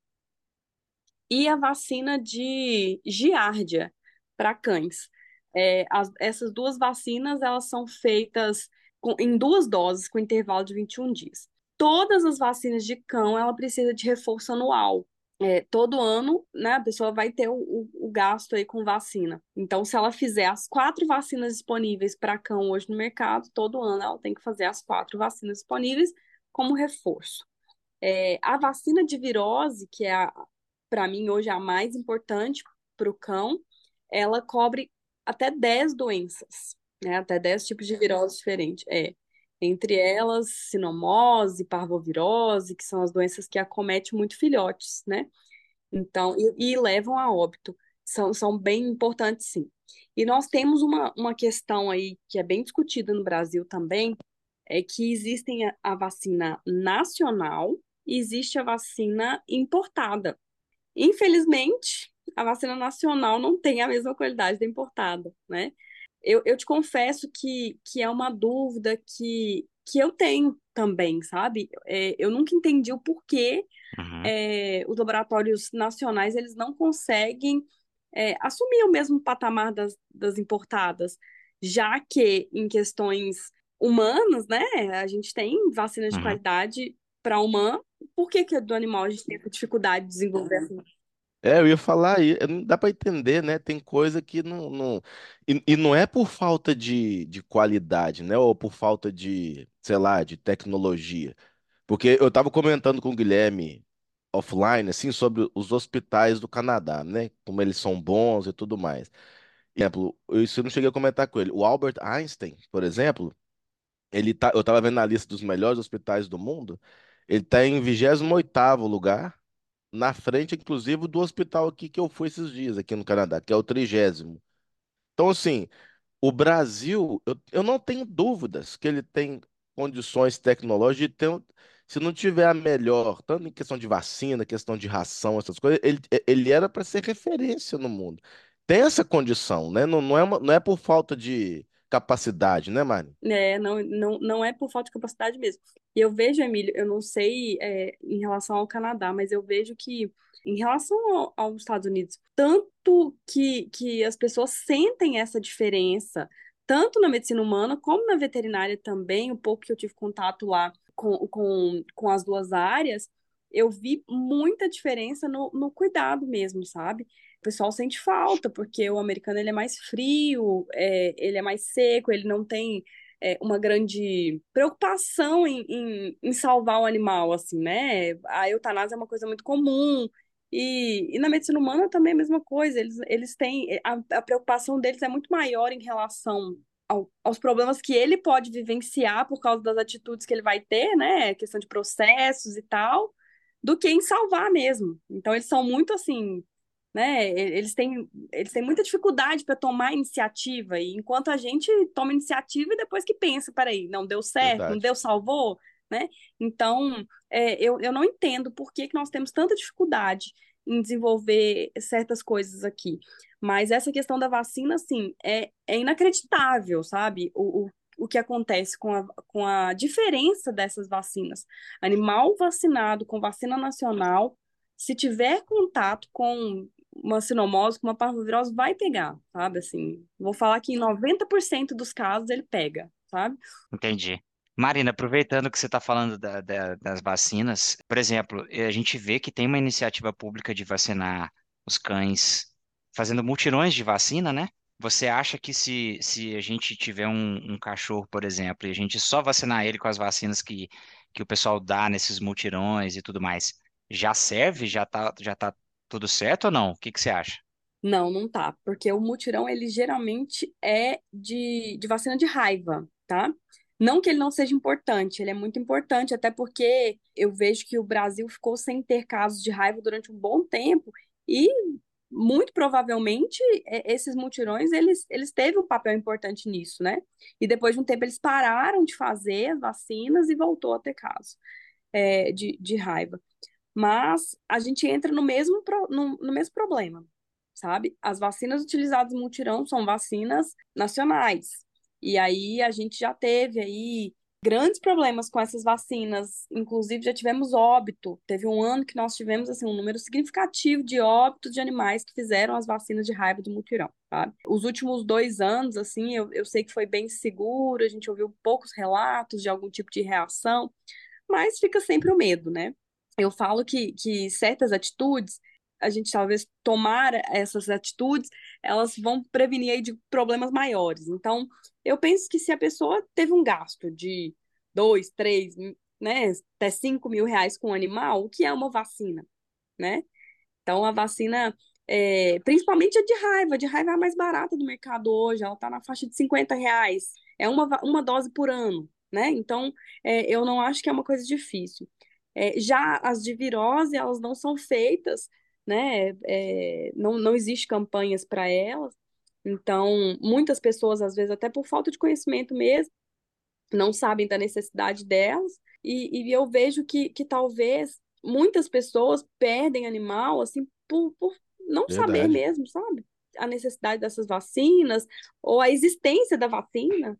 e a vacina de giardia para cães. É, as- essas duas vacinas elas são feitas com- em duas doses com intervalo de vinte e um dias. Todas as vacinas de cão ela precisa de reforço anual. É, todo ano, né, a pessoa vai ter o, o- o gasto aí com vacina. Então, se ela fizer as quatro vacinas disponíveis para cão hoje no mercado, todo ano ela tem que fazer as quatro vacinas disponíveis como reforço. É, a vacina de virose, que é a, para mim hoje a mais importante para o cão, ela cobre até dez doenças, né? Até dez tipos de virose diferentes. É. Entre elas, sinomose, parvovirose, que são as doenças que acometem muito filhotes, né? Então, e, e levam a óbito. São, são bem importantes, sim. E nós temos uma, uma questão aí que é bem discutida no Brasil também, é que existem a, a vacina nacional e existe a vacina importada. Infelizmente, a vacina nacional não tem a mesma qualidade da importada, né? Eu, eu te confesso que, que é uma dúvida que, que eu tenho também, sabe? É, eu nunca entendi o porquê Uhum. é, os laboratórios nacionais eles não conseguem é, assumir o mesmo patamar das, das importadas, já que em questões humanas, né, a gente tem vacinas de Uhum. qualidade para humano, por que que do animal a gente tem essa dificuldade de desenvolver essa? É, eu ia falar aí, é, não dá para entender, né? Tem coisa que não, não... E, e não é por falta de, de qualidade, né? Ou por falta de, sei lá, de tecnologia. Porque eu estava comentando com o Guilherme offline, assim, sobre os hospitais do Canadá, né? Como eles são bons e tudo mais. Exemplo, eu- isso eu não cheguei a comentar com ele. O Albert Einstein, por exemplo, ele tá, eu estava vendo na lista dos melhores hospitais do mundo, ele está em vigésimo oitavo lugar, na frente, inclusive, do hospital aqui que eu fui esses dias, aqui no Canadá, que é o trigésimo. Então, assim, o Brasil, eu, eu não tenho dúvidas que ele tem condições tecnológicas de ter, um- se não tiver a melhor, tanto em questão de vacina, questão de ração, essas coisas, ele, ele era para ser referência no mundo. Tem essa condição, né? Não, não é uma- não é por falta de, capacidade, né, Mari? É, não, não, não é por falta de capacidade mesmo. E eu vejo, Emílio, eu não sei, é, em relação ao Canadá, mas eu vejo que, em relação ao- aos Estados Unidos, tanto que, que as pessoas sentem essa diferença, tanto na medicina humana como na veterinária também, um pouco que eu tive contato lá com, com, com as duas áreas, eu vi muita diferença no, no cuidado mesmo, sabe? O pessoal sente falta, porque o americano ele é mais frio, é, ele é mais seco, ele não tem é, uma grande preocupação em, em, em salvar o animal, assim, né? A eutanásia é uma coisa muito comum. E, e na medicina humana também é a mesma coisa. Eles, eles têm. A, a preocupação deles é muito maior em relação ao- aos problemas que ele pode vivenciar por causa das atitudes que ele vai ter, né? Questão de processos e tal, do que em salvar mesmo. Então, eles são muito assim, né? e- Eles têm, eles têm muita dificuldade para tomar iniciativa, e enquanto a gente toma iniciativa e depois que pensa, peraí, não deu certo, não Verdade. deu, salvou, né? Então, é, eu, eu não entendo por que que nós temos tanta dificuldade em desenvolver certas coisas aqui. Mas essa questão da vacina, assim, é, é inacreditável, sabe? O, o, o que acontece com a, com a diferença dessas vacinas. Animal vacinado com vacina nacional, se tiver contato com uma sinomose, com uma parvovirose, vai pegar, sabe? Assim, vou falar que em noventa por cento dos casos ele pega, sabe? Entendi. Marina, aproveitando que você está falando da- da- das vacinas, por exemplo, eh, a gente vê que tem uma iniciativa pública de vacinar os cães, fazendo mutirões de vacina, né? Você acha que se, se a gente tiver um, um cachorro, por exemplo, e a gente só vacinar ele com as vacinas que, que o pessoal dá nesses mutirões e tudo mais, já serve? Já tá, já tá tudo certo ou não? O que que você acha? Não, não tá, porque o mutirão, ele geralmente é de, de vacina de raiva, tá? Não que ele não seja importante, ele é muito importante, até porque eu vejo que o Brasil ficou sem ter casos de raiva durante um bom tempo, e muito provavelmente é, esses mutirões, eles, eles teve um papel importante nisso, né? E depois de um tempo eles pararam de fazer as vacinas e voltou a ter caso é, de, de raiva. Mas a gente entra no mesmo, pro- no, no mesmo problema, sabe? As vacinas utilizadas no mutirão são vacinas nacionais. E aí a gente já teve aí grandes problemas com essas vacinas. Inclusive já tivemos óbito. Teve um ano que nós tivemos assim um número significativo de óbitos de animais que fizeram as vacinas de raiva do mutirão, sabe? Os últimos dois anos, assim, eu, eu sei que foi bem seguro, a gente ouviu poucos relatos de algum tipo de reação, mas fica sempre o medo, né? Eu falo que, que certas atitudes, a gente talvez tomar essas atitudes, elas vão prevenir aí de problemas maiores. Então, eu penso que se a pessoa teve um gasto de dois, três, né, até cinco mil reais com o animal, o que é uma vacina, né? Então, a vacina, é, principalmente a de raiva, a de raiva é a mais barata do mercado hoje, ela está na faixa de cinquenta reais. É uma, va- uma dose por ano, né? Então, é, eu não acho que é uma coisa difícil. É, já as de virose, elas não são feitas, né? É, não, não existe campanhas para elas. Então, muitas pessoas, às vezes, até por falta de conhecimento mesmo, não sabem da necessidade delas, e, e eu vejo que, que talvez muitas pessoas perdem animal assim por, por não saber Verdade. mesmo, sabe? A necessidade dessas vacinas ou a existência da vacina,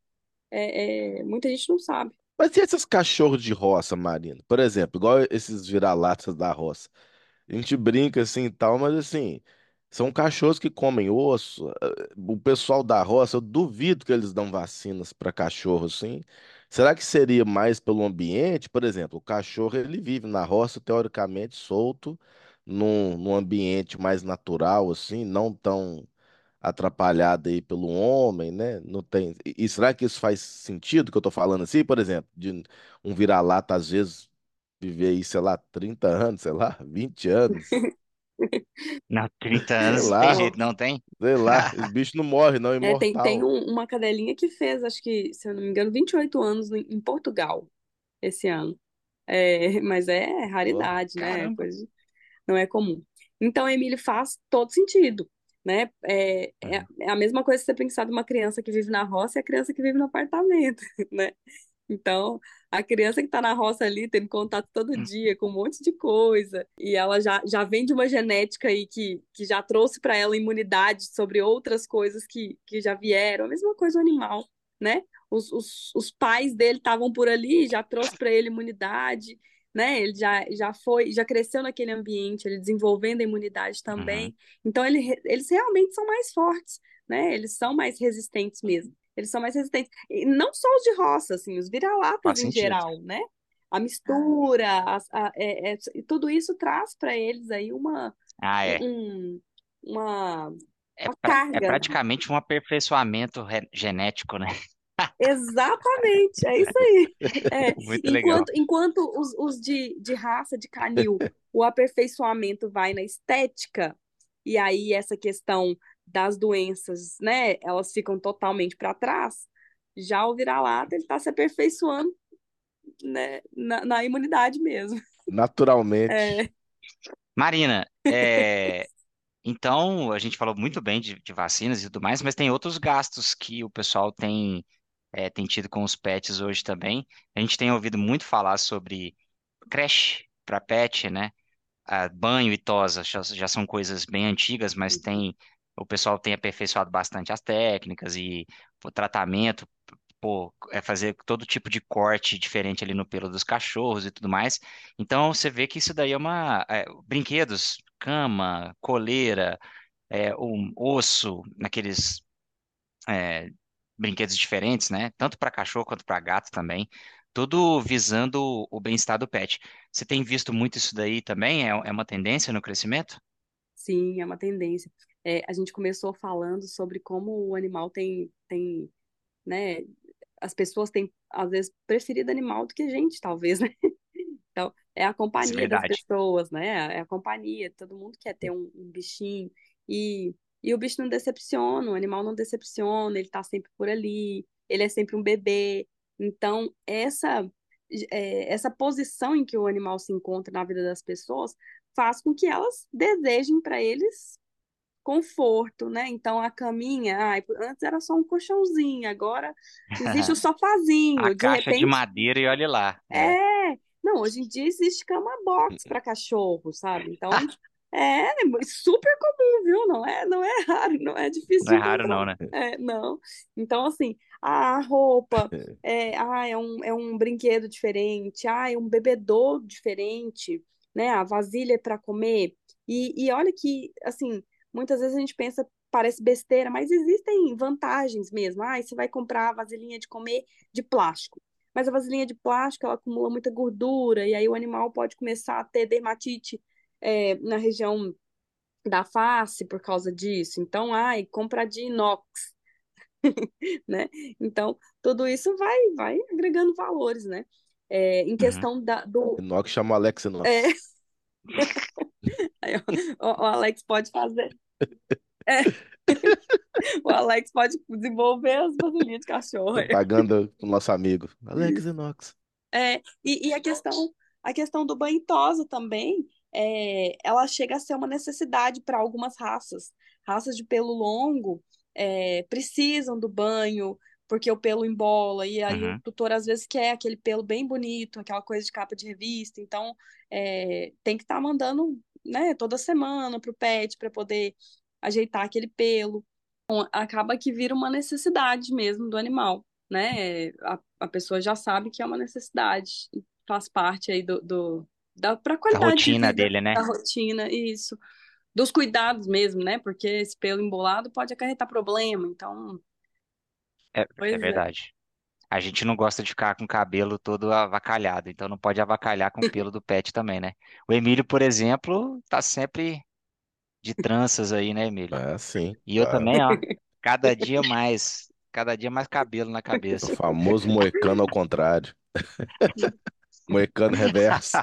é, é, muita gente não sabe. Mas e esses cachorros de roça, Marina? Por exemplo, igual esses vira-latas da roça. A gente brinca assim e tal, mas assim, são cachorros que comem osso. eh, O pessoal da roça, eu duvido que eles dão vacinas para cachorro assim. Será que seria mais pelo ambiente? Por exemplo, o cachorro ele vive na roça, teoricamente, solto, num, num ambiente mais natural, assim, não tão atrapalhado aí pelo homem, né? Não tem. E e será que isso faz sentido que eu tô falando assim? Por exemplo, de um vira-lata, às vezes, viver aí, sei lá, trinta anos, sei lá, vinte anos, Não, trinta sei anos não tem lá, jeito, não tem? sei lá. Esse bicho não morre, não, é É, tem, tem imortal. um- uma cadelinha que fez, acho que, se eu não me engano, vinte e oito anos em, em Portugal esse ano. É, mas é Ó, raridade, né? Caramba. Coisa não é comum. Então, Emílio, faz todo sentido, né? É, é, uhum. é a mesma coisa que você pensar de uma criança que vive na roça e a criança que vive no apartamento, né? Então, a criança que está na roça ali, tendo contato todo dia com um monte de coisa, e ela já, já vem de uma genética aí que, que já trouxe para ela imunidade sobre outras coisas que, que já vieram, a mesma coisa o animal. né? Os, os, os pais dele estavam por ali, já trouxe para ele imunidade, né? Ele já, já foi, já cresceu naquele ambiente, ele desenvolvendo a imunidade Uhum. também. Então, ele, re- eles realmente são mais fortes, né? Eles são mais resistentes mesmo. Eles são mais resistentes. E não só os de roça, assim, os vira-latas Faz em sentido. geral, né? A mistura, as- a- é- é- e tudo isso traz para eles aí uma, Ah, é. um, um- uma, É, uma pra- é carga. praticamente um aperfeiçoamento re- genético, né? Exatamente, é isso aí. É, Muito legal. enquanto enquanto os, os de, de raça de canil, o aperfeiçoamento vai na estética, e aí essa questão das doenças, né, elas ficam totalmente para trás, já o vira-lata, ele está se aperfeiçoando, né, na, na imunidade mesmo. Naturalmente. É, Marina, é, então a gente falou muito bem de, de vacinas e tudo mais, mas tem outros gastos que o pessoal tem, é, tem tido com os pets hoje também. A gente tem ouvido muito falar sobre creche para pet, né? Ah, banho e tosa já, já são coisas bem antigas, mas tem o pessoal tem aperfeiçoado bastante as técnicas e o tratamento, pô, é fazer todo tipo de corte diferente ali no pelo dos cachorros e tudo mais. Então você vê que isso daí é uma é, brinquedos, cama, coleira, é, um osso, naqueles é, brinquedos diferentes, né? Tanto para cachorro quanto para gato também. Tudo visando o bem-estar do pet. Você tem visto muito isso daí também? É, é uma tendência no crescimento? sim, é uma tendência. É, a gente começou falando sobre como o animal tem, tem, né, as pessoas têm, às vezes, preferido animal do que a gente, talvez, né? Então, é a Isso é companhia das verdade. pessoas, né? É a companhia, todo mundo quer ter um, um bichinho. E, e o bicho não decepciona, o animal não decepciona, ele tá sempre por ali, ele é sempre um bebê. Então, essa, é, essa posição em que o animal se encontra na vida das pessoas faz com que elas desejem para eles conforto, né? Então, a caminha, ai, antes era só um colchãozinho, agora existe o A sofazinho, de caixa de repente madeira e olhe lá. É, é, não, hoje em dia existe cama box para cachorro, sabe? Então, é super comum, viu? Não é, não é raro, não é difícil não de é raro encontrar. não, né? É, não. Então, assim, a roupa, é, ah, é um, é um brinquedo diferente, ah, é um bebedouro diferente, né? A vasilha para comer. E, e olha que, assim, muitas vezes a gente pensa, parece besteira, mas existem vantagens mesmo. Ah, você vai comprar a vasilhinha de comer de plástico. Mas a vasilhinha de plástico, ela acumula muita gordura, e aí o animal pode começar a ter dermatite, é, na região da face por causa disso. Então, ai, compra de inox, né? Então, tudo isso vai, vai agregando valores, né? É, em Uhum. questão da, do. Inox chama Alex É, Inox. aí, ó, o, o Alex pode fazer. É, o Alex pode desenvolver as vasilhinhas de cachorro. Propaganda pro nosso amigo. Alex Inox. É, e, e a questão, a questão do banho tosa também, é, ela chega a ser uma necessidade para algumas raças. Raças de pelo longo é, precisam do banho, porque o pelo embola, e aí o Uhum. tutor às vezes quer aquele pelo bem bonito, aquela coisa de capa de revista, então é, tem que estar mandando, né, toda semana para o pet para poder ajeitar aquele pelo. Acaba que vira uma necessidade mesmo do animal, né? A, a pessoa já sabe que é uma necessidade, faz parte aí do, do da para Da qualidade de rotina vida, dele, né? da rotina, isso, dos cuidados mesmo, né? Porque esse pelo embolado pode acarretar problema, então, É, é pois é. verdade. A gente não gosta de ficar com o cabelo todo avacalhado, então não pode avacalhar com o pelo do pet também, né? O Emílio, por exemplo, tá sempre de tranças aí, né, Emílio? É, sim, E eu tá. também, ó, cada dia mais, cada dia mais cabelo na O cabeça. famoso moecano ao contrário. Moecano reverso.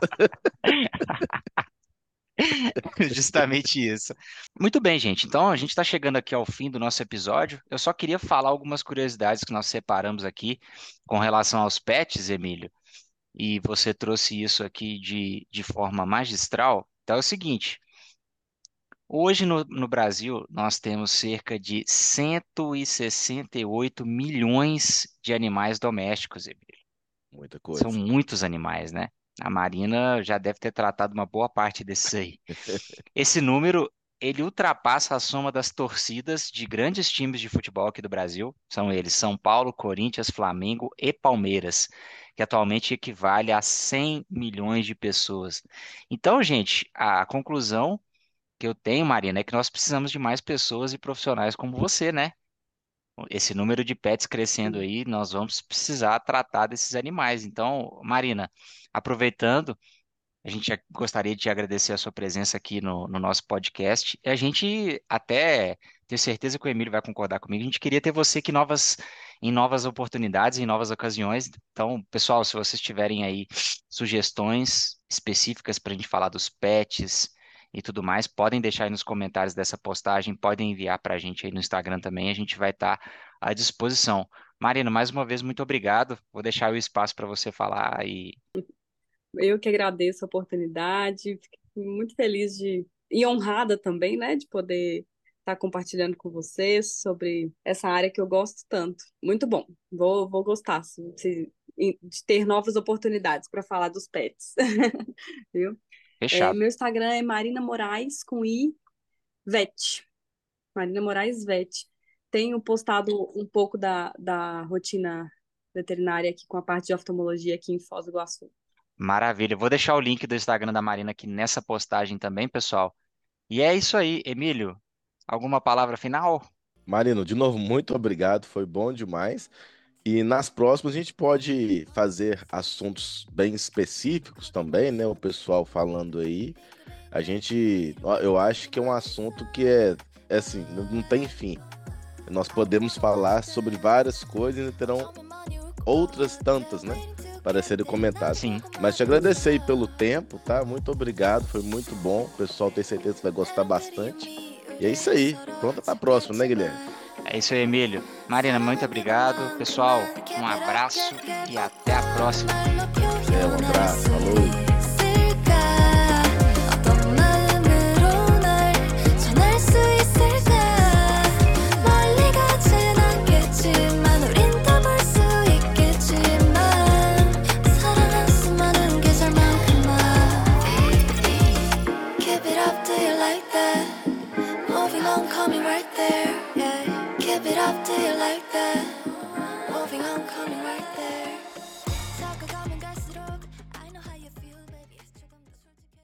Justamente isso. Muito bem, gente. Então a gente está chegando aqui ao fim do nosso episódio. Eu só queria falar algumas curiosidades que nós separamos aqui com relação aos pets, Emílio. E você trouxe isso aqui de, de forma magistral. Então é o seguinte: hoje no, no Brasil nós temos cerca de cento e sessenta e oito milhões de animais domésticos, Emílio. Muita São coisa. muitos animais, né? A Marina já deve ter tratado uma boa parte desses aí. Esse número ele ultrapassa a soma das torcidas de grandes times de futebol aqui do Brasil. São eles São Paulo, Corinthians, Flamengo e Palmeiras, que atualmente equivale a cem milhões de pessoas. Então, gente, a conclusão que eu tenho, Marina, é que nós precisamos de mais pessoas e profissionais como você, né? Esse número de pets crescendo aí, nós vamos precisar tratar desses animais. Então, Marina, aproveitando, a gente já gostaria de te agradecer a sua presença aqui no, no nosso podcast. E a gente até tenho certeza que o Emílio vai concordar comigo. A gente queria ter você aqui novas, em novas oportunidades, em novas ocasiões. Então, pessoal, se vocês tiverem aí sugestões específicas para a gente falar dos pets e tudo mais, podem deixar aí nos comentários dessa postagem, podem enviar para a gente aí no Instagram também. A gente vai estar à disposição. Marina, mais uma vez, muito obrigado. Vou deixar o espaço para você falar e Eu que agradeço a oportunidade, fiquei muito feliz de e honrada também, né, de poder estar compartilhando com vocês sobre essa área que eu gosto tanto. Muito bom. Vou, vou gostar se- se- de ter novas oportunidades para falar dos pets. Viu? É, fechado. meu Instagram é Marina Moraes com I Vet. Marina Moraes Vet. Tenho postado um pouco da, da rotina veterinária aqui com a parte de oftalmologia aqui em Foz do Iguaçu. Maravilha. Eu vou deixar o link do Instagram da Marina aqui nessa postagem também, pessoal. E é isso aí, Emílio. Alguma palavra final? Marino, de novo, muito obrigado, foi bom demais. E nas próximas a gente pode fazer assuntos bem específicos também, né? O pessoal falando aí. A gente, ó, eu acho que é um assunto que é, é assim, não não tem fim. Nós podemos falar sobre várias coisas e ainda terão outras tantas, né? Para serem comentadas. Sim, Mas te agradecer aí pelo tempo, tá? Muito obrigado, foi muito bom. O pessoal tem certeza que vai gostar bastante. E é isso aí. Pronta pra próxima, né, Guilherme? é isso aí, Emílio. Marina, muito obrigado. Pessoal, um abraço e até a próxima. É, um abraço, falou. 어떤 마음으로 널 전할 수 있을까 멀리 가진 않겠지만 우린 더 볼 수 있겠지만 사랑한 수많은 계절만큼만 Keep it up, do you like that? Moving on, coming right there, yeah. Keep it up, do you like that? Moving on, coming right there.